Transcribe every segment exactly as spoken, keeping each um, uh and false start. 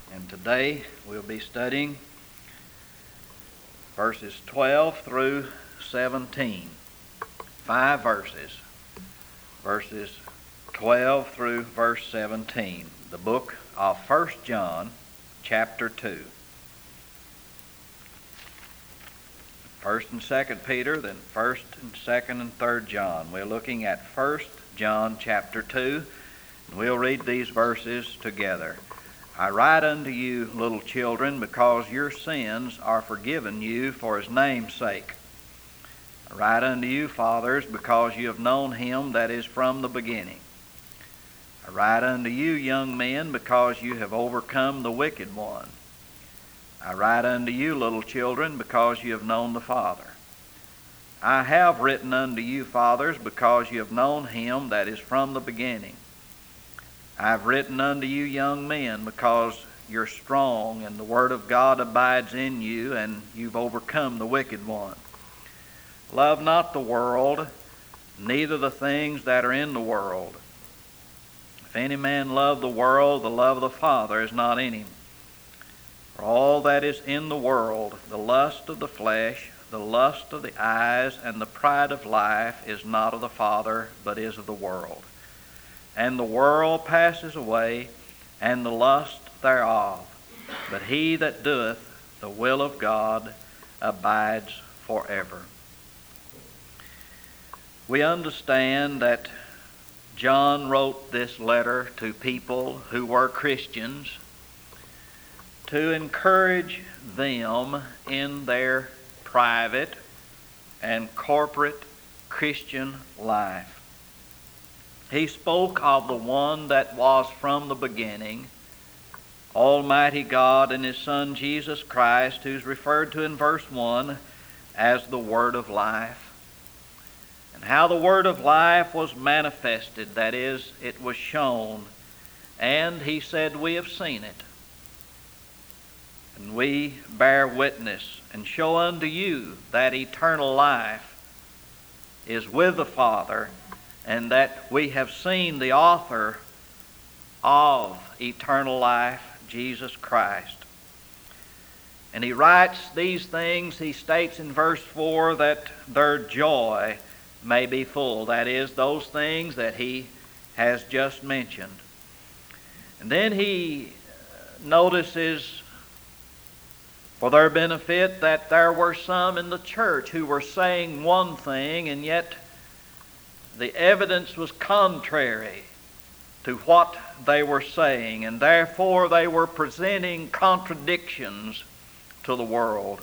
And today we'll be studying verses twelve through seventeen. Five verses. Verses twelve through verse seventeen. The book of First John, chapter two. First and Second Peter, then First and Second and Third John. We're looking at First John chapter two, and we'll read these verses together. I write unto you, little children, because your sins are forgiven you for his name's sake. I write unto you, fathers, because you have known him that is from the beginning. I write unto you, young men, because you have overcome the wicked one. I write unto you, little children, because you have known the Father. I have written unto you, fathers, because you have known him that is from the beginning. I have written unto you, young men, because you're strong, and the word of God abides in you, and you've overcome the wicked one. Love not the world, neither the things that are in the world. If any man love the world, the love of the Father is not in him. For all that is in the world, the lust of the flesh, the lust of the eyes, and the pride of life is not of the Father, but is of the world. And the world passes away, and the lust thereof. But he that doeth the will of God abides forever. We understand that John wrote this letter to people who were Christians to encourage them in their private and corporate Christian life. He spoke of the one that was from the beginning, Almighty God and his Son Jesus Christ, who's referred to in verse one as the Word of Life. And how the Word of Life was manifested, that is, it was shown. And he said, we have seen it. And we bear witness and show unto you that eternal life is with the Father, and that we have seen the author of eternal life, Jesus Christ. And he writes these things, he states in verse four that their joy may be full. That is, those things that he has just mentioned. And then he notices, for their benefit, that there were some in the church who were saying one thing, and yet the evidence was contrary to what they were saying, and therefore they were presenting contradictions to the world.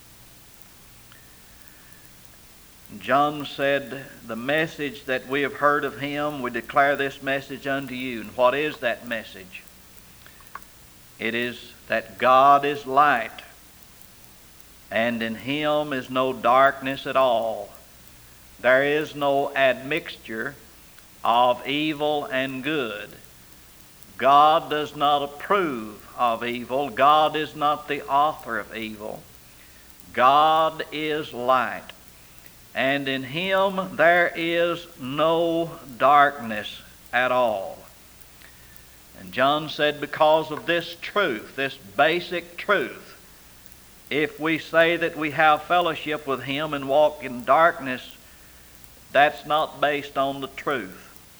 John said, the message that we have heard of him, we declare this message unto you. And what is that message? It is that God is light, and in him is no darkness at all. There is no admixture of evil and good. God does not approve of evil. God is not the author of evil. God is light, and in him there is no darkness at all. And John said, because of this truth, this basic truth, if we say that we have fellowship with him and walk in darkness, that's not based on the truth.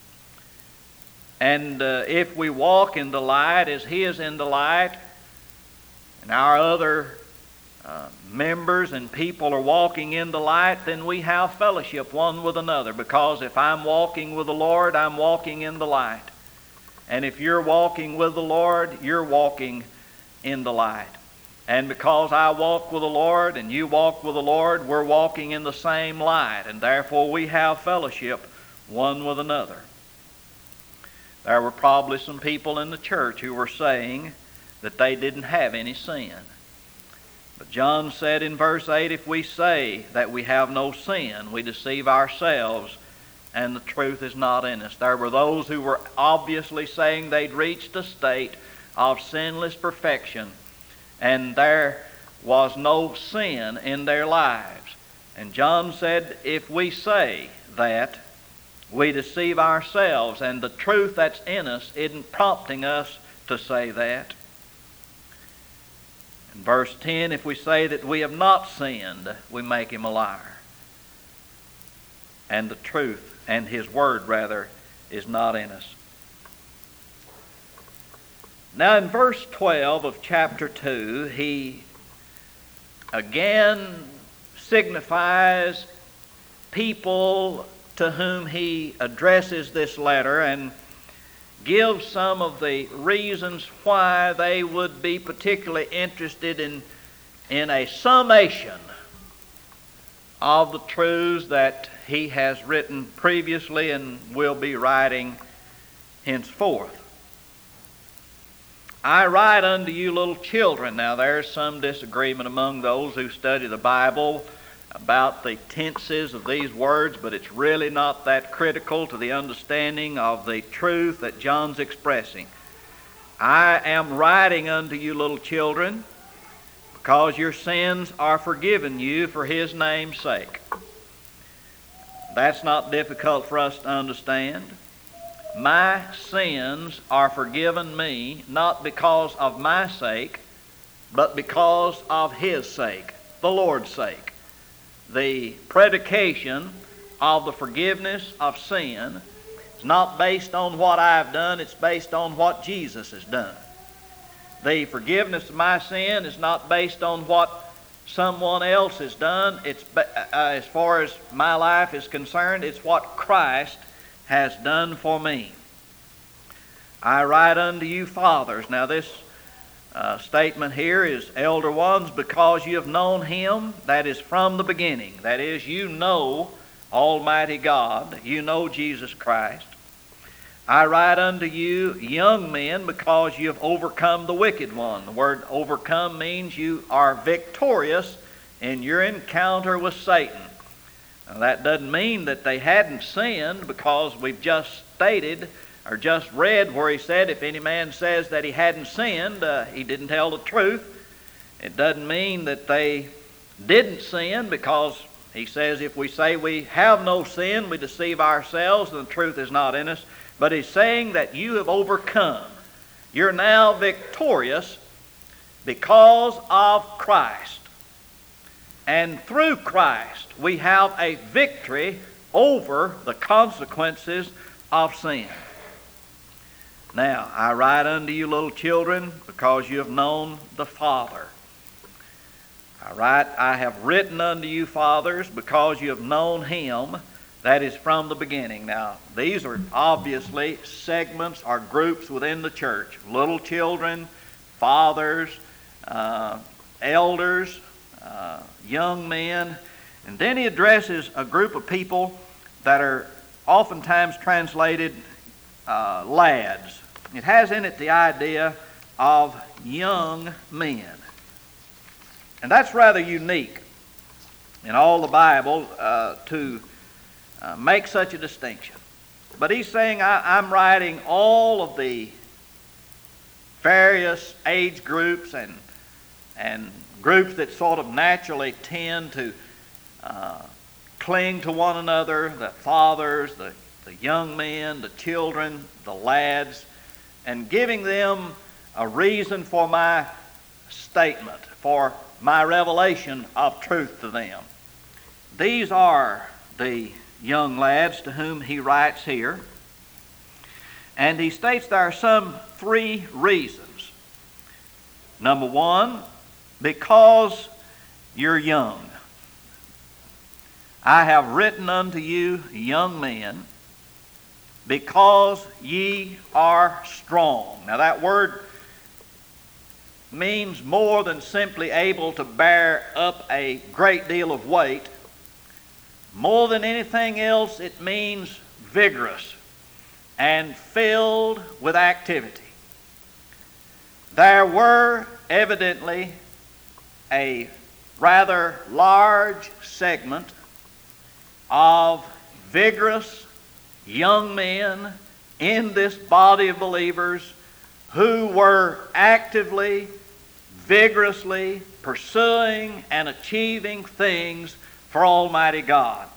And uh, if we walk in the light as he is in the light, and our other uh, members and people are walking in the light, then we have fellowship one with another. Because if I'm walking with the Lord, I'm walking in the light. And if you're walking with the Lord, you're walking in the light. And because I walk with the Lord and you walk with the Lord, we're walking in the same light. And therefore we have fellowship one with another. There were probably some people in the church who were saying that they didn't have any sin. But John said in verse eight, if we say that we have no sin, we deceive ourselves, and the truth is not in us. There were those who were obviously saying they'd reached a state of sinless perfection, and there was no sin in their lives. And John said, if we say that, we deceive ourselves, and the truth that's in us isn't prompting us to say that. In verse ten, if we say that we have not sinned, we make him a liar. And the truth, and his word rather, is not in us. Now in verse twelve of chapter two, he again signifies people to whom he addresses this letter and gives some of the reasons why they would be particularly interested in, in a summation of the truths that he has written previously and will be writing henceforth. I write unto you little children. Now there's some disagreement among those who study the Bible about the tenses of these words, but it's really not that critical to the understanding of the truth that John's expressing. I am writing unto you little children because your sins are forgiven you for his name's sake. That's not difficult for us to understand. My sins are forgiven me not because of my sake, but because of his sake, the Lord's sake. The predication of the forgiveness of sin is not based on what I've done, it's based on what Jesus has done. The forgiveness of my sin is not based on what someone else has done. It's uh, as far as my life is concerned, it's what Christ has done for me. I write unto you fathers. Now this uh, statement here is elder ones, because you have known him that is from the beginning. That is, you know Almighty God. You know Jesus Christ. I write unto you young men, because you have overcome the wicked one. The word overcome means you are victorious in your encounter with Satan. Now, that doesn't mean that they hadn't sinned, because we've just stated or just read where he said if any man says that he hadn't sinned, uh, he didn't tell the truth. It doesn't mean that they didn't sin, because he says if we say we have no sin, we deceive ourselves and the truth is not in us. But he's saying that you have overcome. You're now victorious because of Christ. And through Christ we have a victory over the consequences of sin. Now, I write unto you little children, because you have known the Father. I write, I have written unto you fathers, because you have known him that is from the beginning. Now, these are obviously segments or groups within the church. Little children, fathers, uh, elders, uh, young men. And then he addresses a group of people that are oftentimes translated uh, lads. It has in it the idea of young men. And that's rather unique in all the Bible uh, to uh, make such a distinction. But he's saying I, I'm writing all of the various age groups and, and groups that sort of naturally tend to uh, cling to one another, the fathers, the, the young men, the children, the lads, and giving them a reason for my statement, for my revelation of truth to them. These are the young lads to whom he writes here. And he states there are some three reasons. Number one, because you're young. I have written unto you, young men, because ye are strong. Now that word means more than simply able to bear up a great deal of weight. More than anything else, it means vigorous and filled with activity. There were evidently a rather large segment of vigorous young men in this body of believers who were actively, vigorously pursuing and achieving things for Almighty God.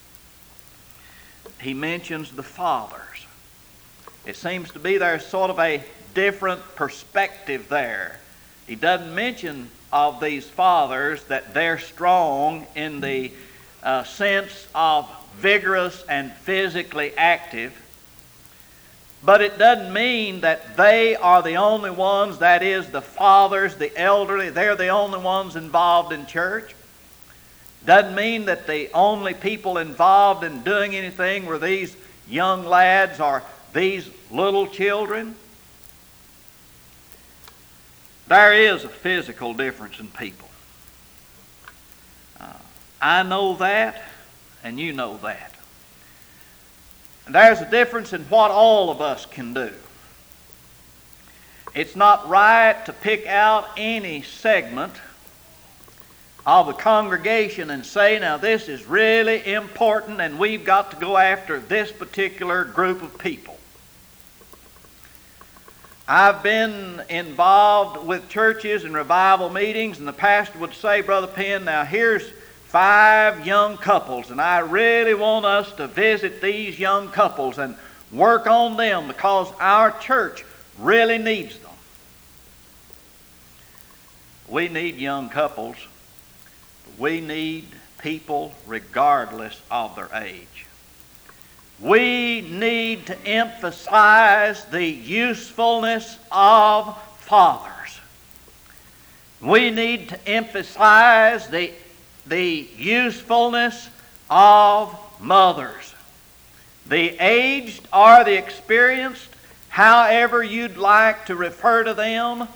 He mentions the fathers. It seems to be there's sort of a different perspective there. He doesn't mention of these fathers that they're strong in the uh, sense of vigorous and physically active. But it doesn't mean that they are the only ones, that is, the fathers, the elderly, they're the only ones involved in church. Doesn't mean that the only people involved in doing anything were these young lads or these little children. There is a physical difference in people. Uh, I know that, and you know that. And there's a difference in what all of us can do. It's not right to pick out any segment of the congregation and say, now this is really important and we've got to go after this particular group of people. I've been involved with churches and revival meetings, and the pastor would say, Brother Penn, now here's five young couples, and I really want us to visit these young couples and work on them because our church really needs them. We need young couples. We need people regardless of their age. We need to emphasize the usefulness of fathers. We need to emphasize the, the usefulness of mothers. The aged or the experienced, however you'd like to refer to them,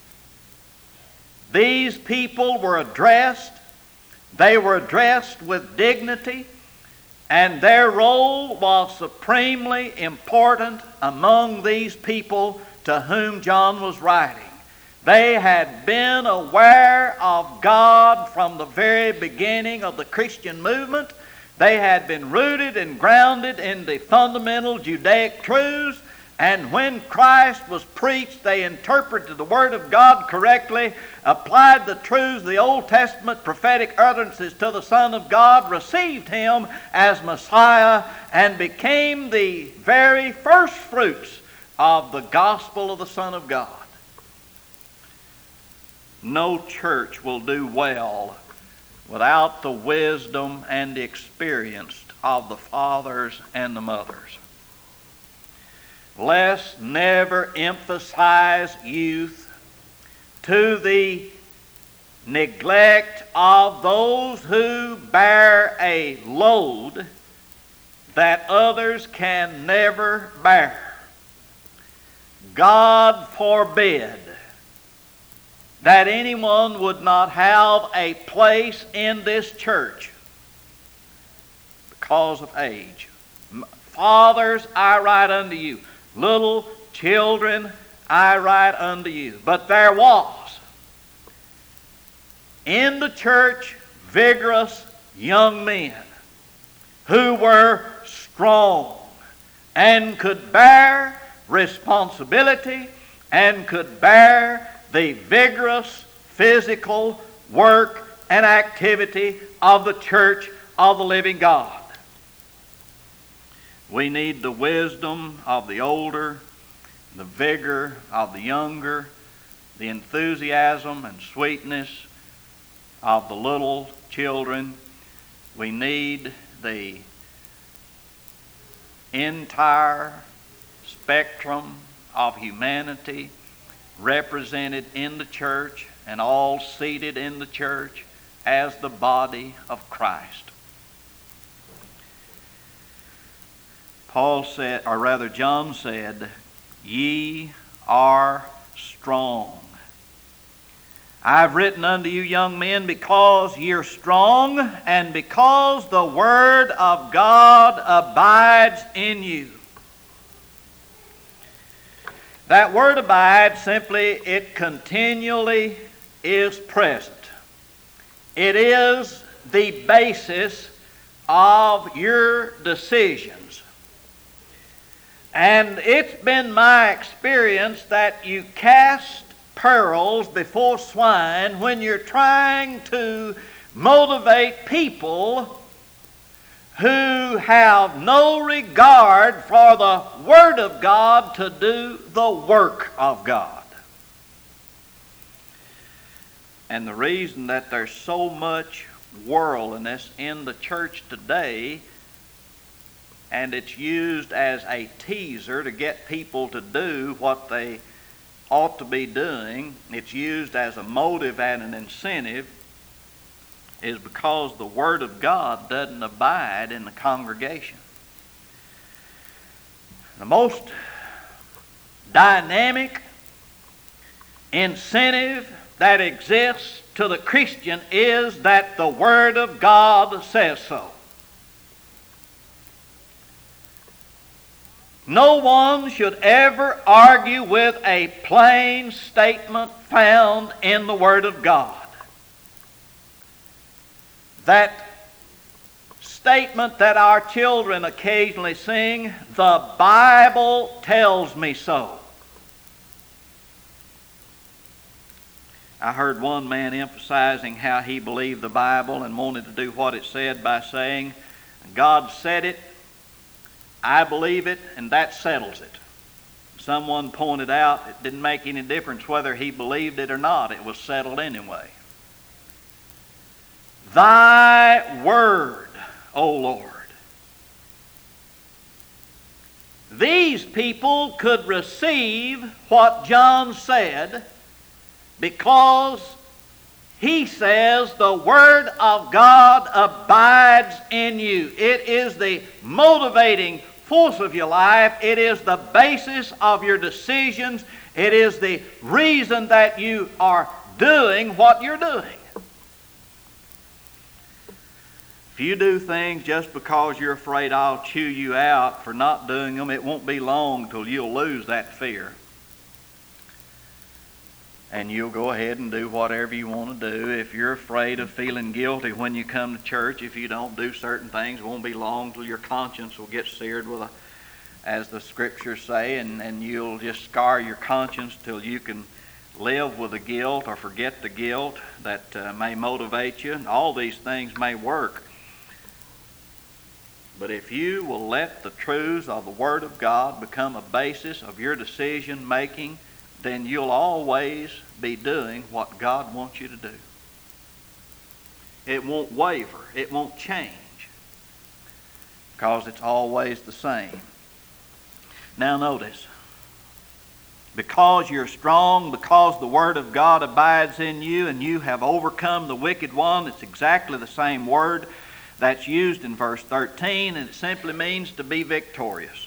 these people were addressed. They were addressed with dignity. And their role was supremely important among these people to whom John was writing. They had been aware of God from the very beginning of the Christian movement. They had been rooted and grounded in the fundamental Judaic truths. And when Christ was preached, they interpreted the Word of God correctly, applied the truths of the Old Testament prophetic utterances to the Son of God, received Him as Messiah, and became the very first fruits of the gospel of the Son of God. No church will do well without the wisdom and the experience of the fathers and the mothers. Let's never emphasize youth to the neglect of those who bear a load that others can never bear. God forbid that anyone would not have a place in this church because of age. Fathers, I write unto you. Little children, I write unto you. But there was in the church vigorous young men who were strong and could bear responsibility and could bear the vigorous physical work and activity of the church of the living God. We need the wisdom of the older, the vigor of the younger, the enthusiasm and sweetness of the little children. We need the entire spectrum of humanity represented in the church and all seated in the church as the body of Christ. Paul said, or rather John said, ye are strong. I've written unto you, young men, because you're strong and because the word of God abides in you. That word abide, simply, it continually is present. It is the basis of your decisions. And it's been my experience that you cast pearls before swine when you're trying to motivate people who have no regard for the Word of God to do the work of God. And the reason that there's so much worldliness in the church today, and it's used as a teaser to get people to do what they ought to be doing, it's used as a motive and an incentive, is because the Word of God doesn't abide in the congregation. The most dynamic incentive that exists to the Christian is that the Word of God says so. No one should ever argue with a plain statement found in the Word of God. That statement that our children occasionally sing, "The Bible tells me so." I heard one man emphasizing how he believed the Bible and wanted to do what it said by saying, "God said it, I believe it, and that settles it." Someone pointed out it didn't make any difference whether he believed it or not. It was settled anyway. Thy word, O Lord. These people could receive what John said because he says the Word of God abides in you. It is the motivating force of your life. It is the basis of your decisions. It is the reason that you are doing what you're doing. If you do things just because you're afraid I'll chew you out for not doing them, it won't be long till you'll lose that fear. And you'll go ahead and do whatever you want to do. If you're afraid of feeling guilty when you come to church, if you don't do certain things, it won't be long till your conscience will get seared with a, as the scriptures say, and, and you'll just scar your conscience till you can live with the guilt or forget the guilt that uh, may motivate you. And all these things may work. But if you will let the truths of the Word of God become a basis of your decision making, then you'll always be doing what God wants you to do. It won't waver. It won't change. Because it's always the same. Now notice. Because you're strong, because the Word of God abides in you, and you have overcome the wicked one, it's exactly the same word that's used in verse thirteen, and it simply means to be victorious.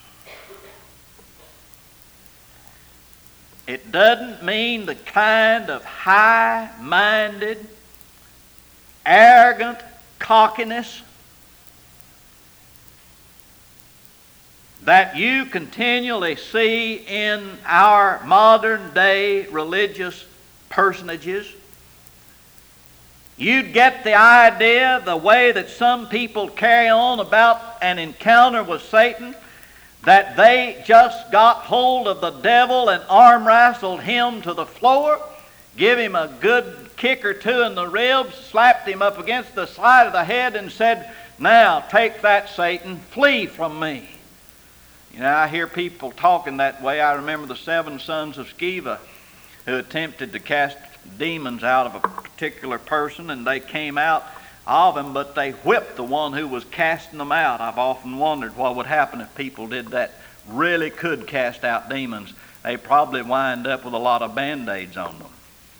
It doesn't mean the kind of high-minded, arrogant cockiness that you continually see in our modern-day religious personages. You'd get the idea, the way that some people carry on about an encounter with Satan, that they just got hold of the devil and arm wrestled him to the floor, give him a good kick or two in the ribs, slapped him up against the side of the head and said, "Now take that, Satan, flee from me." You know, I hear people talking that way. I remember the seven sons of Sceva who attempted to cast demons out of a particular person, and they came out of him, but they whipped the one who was casting them out. I've often wondered what would happen if people did that, really could cast out demons. They probably wind up with a lot of band-aids on them.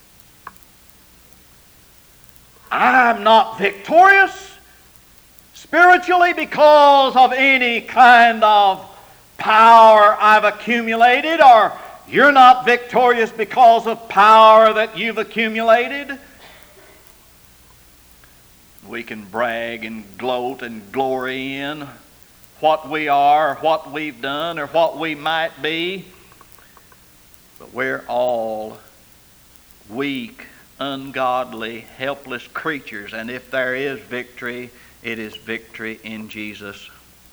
I'm not victorious spiritually because of any kind of power I've accumulated, or you're not victorious because of power that you've accumulated. We can brag and gloat and glory in what we are, or what we've done, or what we might be. But we're all weak, ungodly, helpless creatures. And if there is victory, it is victory in Jesus.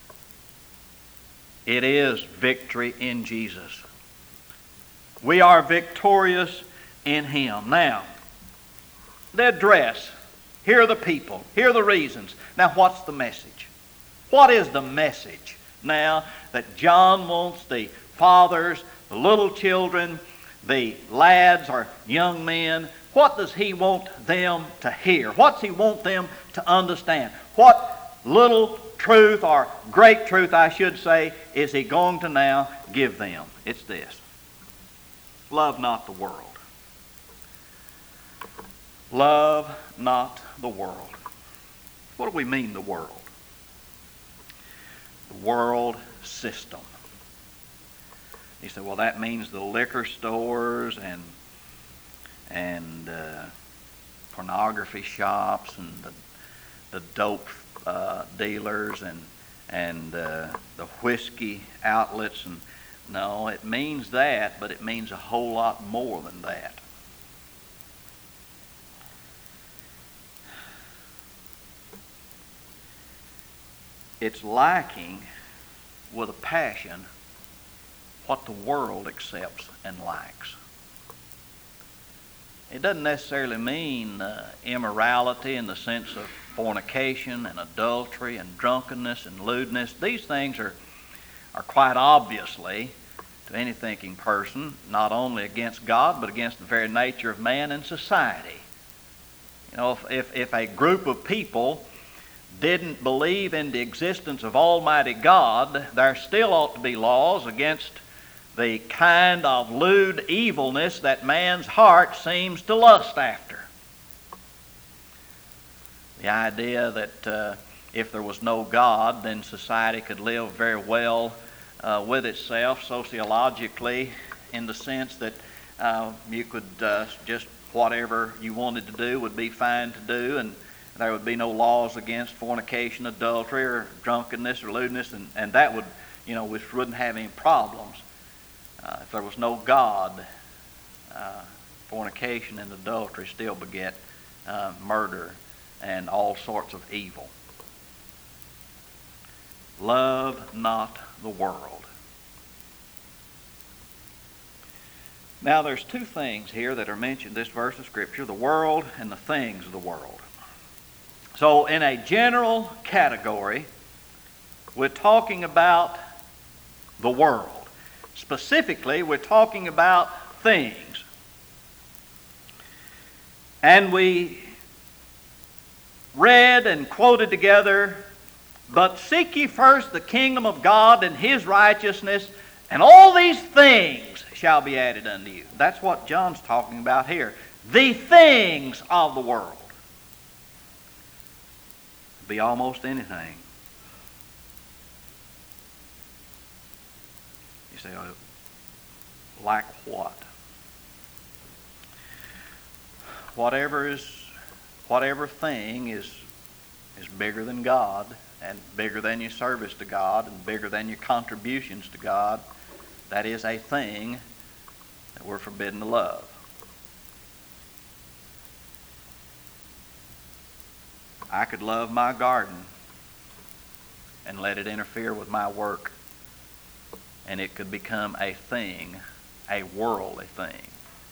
It is victory in Jesus. We are victorious in Him. Now, the address. Here are the people. Here are the reasons. Now, what's the message? What is the message now that John wants the fathers, the little children, the lads or young men, what does he want them to hear? What's he want them to understand? What little truth, or great truth I should say, is he going to now give them? It's this: love not the world. Love not the world. What do we mean, the world? The world system. He said, well, that means the liquor stores and and uh, pornography shops and the, the dope uh, dealers and and uh, the whiskey outlets. And no, it means that, but it means a whole lot more than that. It's lacking with a passion what the world accepts and likes. It doesn't necessarily mean uh, immorality in the sense of fornication and adultery and drunkenness and lewdness. These things are, are quite obviously, to any thinking person, not only against God, but against the very nature of man and society. You know, if, if, if a group of people didn't believe in the existence of Almighty God, there still ought to be laws against the kind of lewd evilness that man's heart seems to lust after. The idea that uh, if there was no God, then society could live very well uh, with itself sociologically, in the sense that uh, you could uh, just whatever you wanted to do would be fine to do, and there would be no laws against fornication, adultery, or drunkenness, or lewdness, and, and that would, you know, which wouldn't have any problems. Uh, if there was no God, uh, fornication and adultery still beget uh, murder and all sorts of evil. Love not the world. Now there's two things here that are mentioned in this verse of Scripture: the world and the things of the world. So in a general category, we're talking about the world. Specifically, we're talking about things. And we read and quoted together, "But seek ye first the kingdom of God and His righteousness, and all these things shall be added unto you." That's what John's talking about here. The things of the world. Be almost anything. You say, oh, like what? Whatever is, whatever thing is, is bigger than God, and bigger than your service to God, and bigger than your contributions to God, that is a thing that we're forbidden to love. I could love my garden and let it interfere with my work, and it could become a thing, a worldly thing.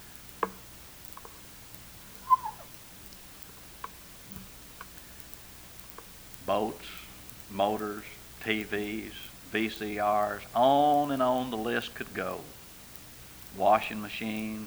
Boats, motors, T Vs, V C Rs, on and on the list could go. Washing machines,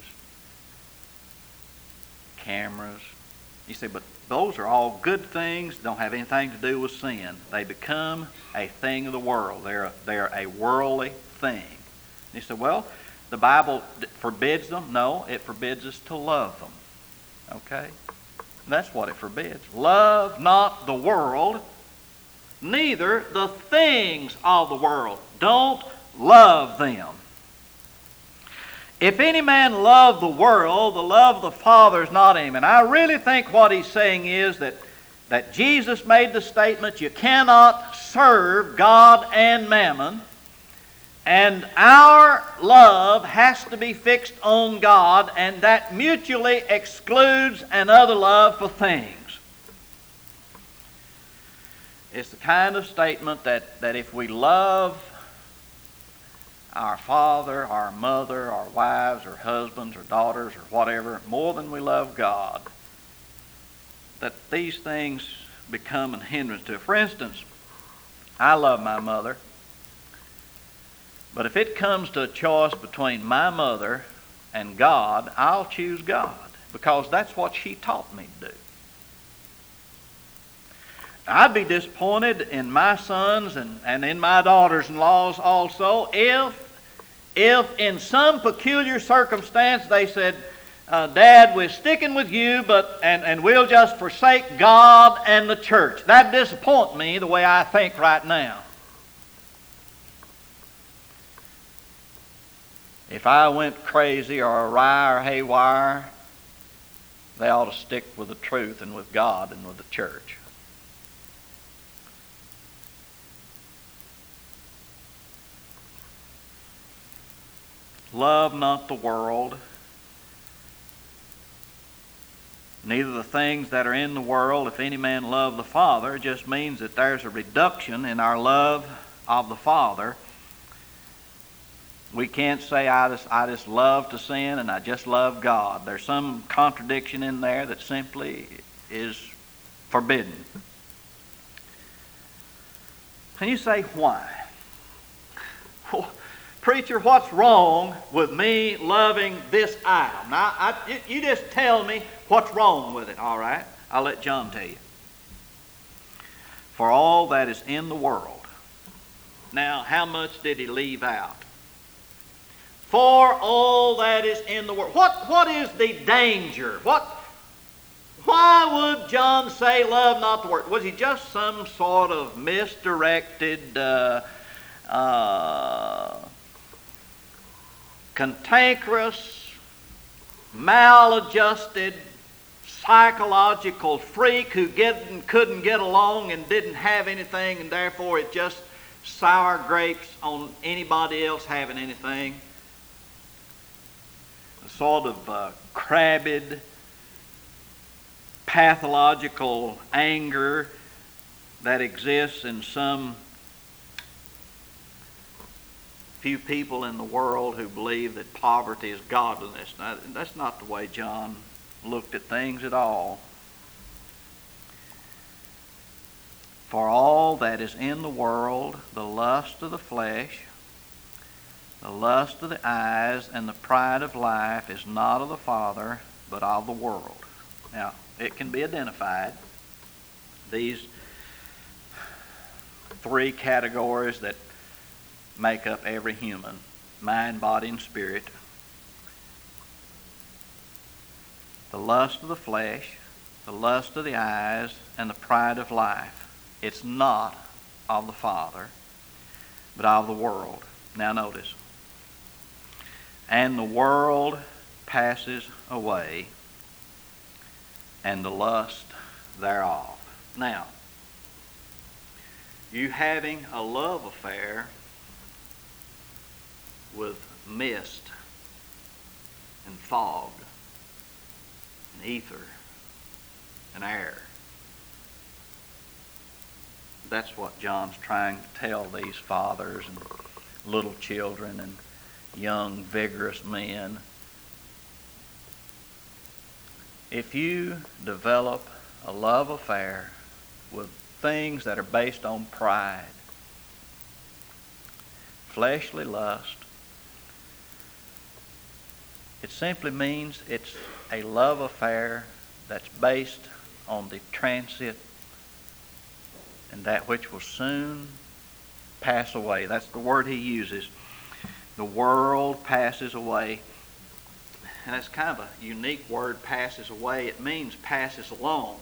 cameras. You say, but those are all good things, don't have anything to do with sin. They become a thing of the world. They're a, they're a worldly thing. You say, well, the Bible forbids them. No, it forbids us to love them. Okay? That's what it forbids. Love not the world, neither the things of the world. Don't love them. If any man love the world, the love of the Father is not in him. And I really think what he's saying is that, that Jesus made the statement, you cannot serve God and mammon. And our love has to be fixed on God, and that mutually excludes another love for things. It's the kind of statement that, that if we love our father, our mother, our wives, or husbands, or daughters, or whatever, more than we love God, that these things become a hindrance to it. For instance, I love my mother, but if it comes to a choice between my mother and God, I'll choose God, because that's what she taught me to do. I'd be disappointed in my sons and, and in my daughters-in-laws also if, if in some peculiar circumstance they said, uh, Dad, we're sticking with you, but and, and we'll just forsake God and the church. That'd disappoint me the way I think right now. If I went crazy or awry or haywire, they ought to stick with the truth and with God and with the church. Love not the world, neither the things that are in the world. If any man love the Father, it just means that there's a reduction in our love of the Father. We can't say, I just, I just love to sin and I just love God. There's some contradiction in there that simply is forbidden. And you say, why? Well, preacher, what's wrong with me loving this item? Now, I, you, you just tell me what's wrong with it, all right? I'll let John tell you. For all that is in the world. Now, how much did he leave out? For all that is in the world. What, what is the danger? What, why would John say love not the world? Was he just some sort of misdirected, uh, uh, cantankerous, maladjusted, psychological freak who get, couldn't get along and didn't have anything, and therefore it just sour grapes on anybody else having anything? A sort of uh, crabbed, pathological anger that exists in some few people in the world who believe that poverty is godliness. Now, that's not the way John looked at things at all. For all that is in the world, the lust of the flesh, the lust of the eyes, and the pride of life is not of the Father, but of the world. Now, it can be identified. These three categories that make up every human: mind, body, and spirit. The lust of the flesh, the lust of the eyes, and the pride of life. It's not of the Father, but of the world. Now notice. And the world passes away, and the lust thereof. Now, you having a love affair with mist and fog and ether and air. That's what John's trying to tell these fathers and little children and young, vigorous men. If you develop a love affair with things that are based on pride, fleshly lust, it simply means it's a love affair that's based on the transient and that which will soon pass away. That's the word he uses. The world passes away. And that's kind of a unique word, passes away. It means passes along.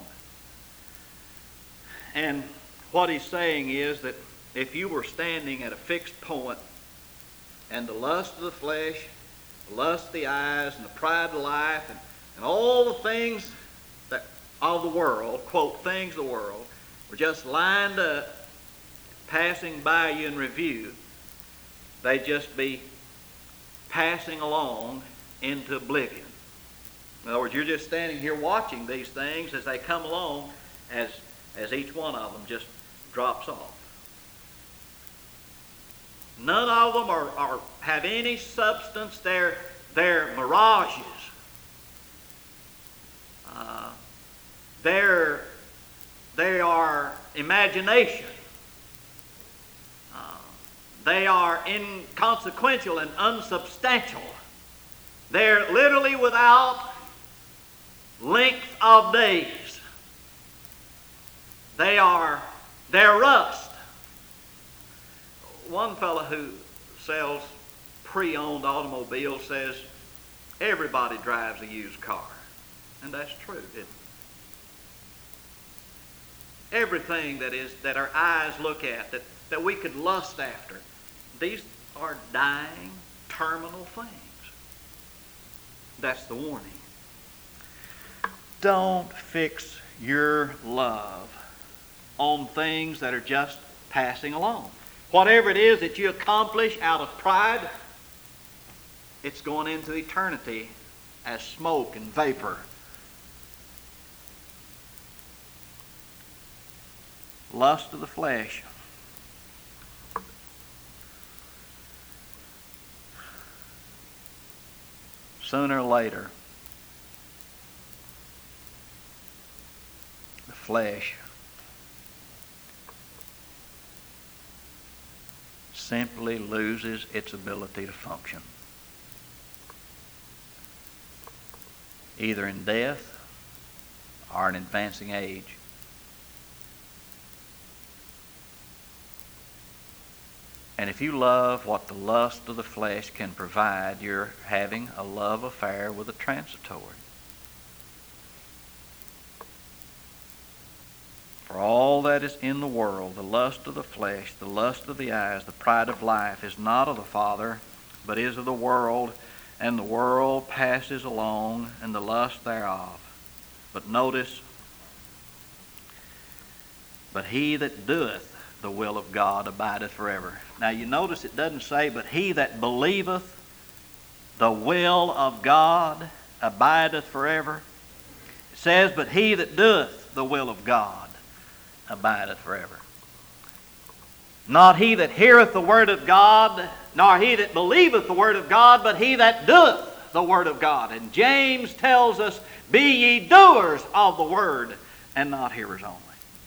And what he's saying is that if you were standing at a fixed point and the lust of the flesh, the lust of the eyes, and the pride of life, and, and all the things that of the world, quote, things of the world, were just lined up, passing by you in review, they'd just be passing along into oblivion. In other words, you're just standing here watching these things as they come along, as, as each one of them just drops off. None of them are, are have any substance. They're, they're mirages. Uh, they're, they are imagination. Uh, they are inconsequential and unsubstantial. They're literally without length of days. They are, they're rust. One fellow who sells pre-owned automobiles says everybody drives a used car. And that's true, isn't it? Everything that is that our eyes look at, that, that we could lust after, these are dying, terminal things. That's the warning. Don't fix your love on things that are just passing along. Whatever it is that you accomplish out of pride, it's going into eternity as smoke and vapor. Lust of the flesh. Sooner or later, the flesh simply loses its ability to function. Either in death or in advancing age. And if you love what the lust of the flesh can provide, you're having a love affair with a transitory. For all that is in the world, the lust of the flesh, the lust of the eyes, the pride of life, is not of the Father, but is of the world, and the world passes along, and the lust thereof. But notice, but he that doeth the will of God abideth forever. Now you notice it doesn't say, but he that believeth the will of God abideth forever. It says, but he that doeth the will of God abideth forever. Not he that heareth the word of God, nor he that believeth the word of God, but he that doeth the word of God. And James tells us, be ye doers of the word, and not hearers only.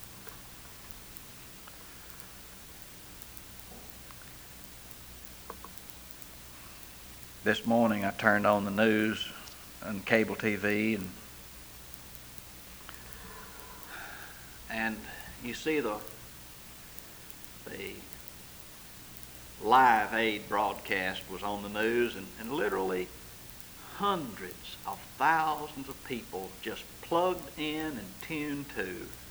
This morning I turned on the news on cable T V, and and you see the the Live Aid broadcast was on the news, and, and literally hundreds of thousands of people just plugged in and tuned to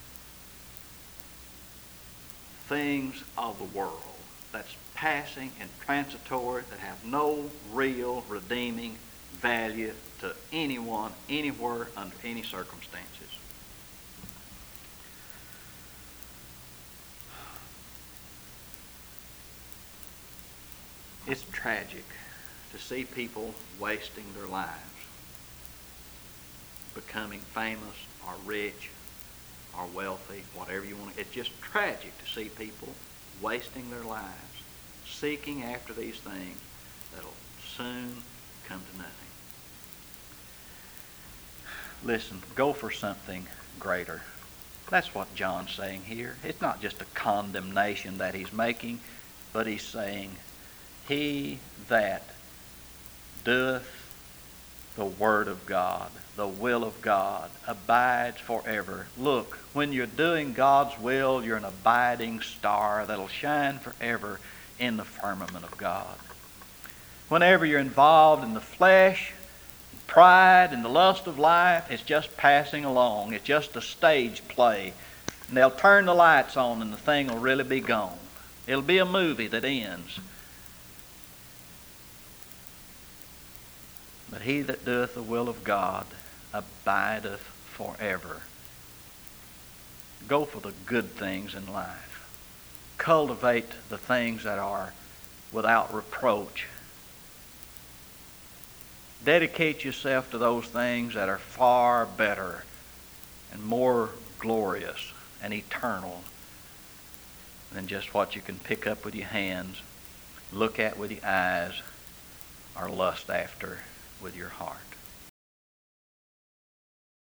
things of the world that's passing and transitory, that have no real redeeming value to anyone, anywhere, under any circumstances. It's tragic to see people wasting their lives, becoming famous or rich or wealthy, whatever you want to. It's just tragic to see people wasting their lives, seeking after these things that'll soon come to nothing. Listen, go for something greater. That's what John's saying here. It's not just a condemnation that he's making, but he's saying, he that doeth the word of God, the will of God, abides forever. Look, when you're doing God's will, you're an abiding star that'll shine forever in the firmament of God. Whenever you're involved in the flesh, pride, and the lust of life, it's just passing along. It's just a stage play. And they'll turn the lights on and the thing will really be gone. It'll be a movie that ends. But he that doeth the will of God abideth forever. Go for the good things in life. Cultivate the things that are without reproach. Dedicate yourself to those things that are far better and more glorious and eternal than just what you can pick up with your hands, look at with your eyes, or lust after with your heart.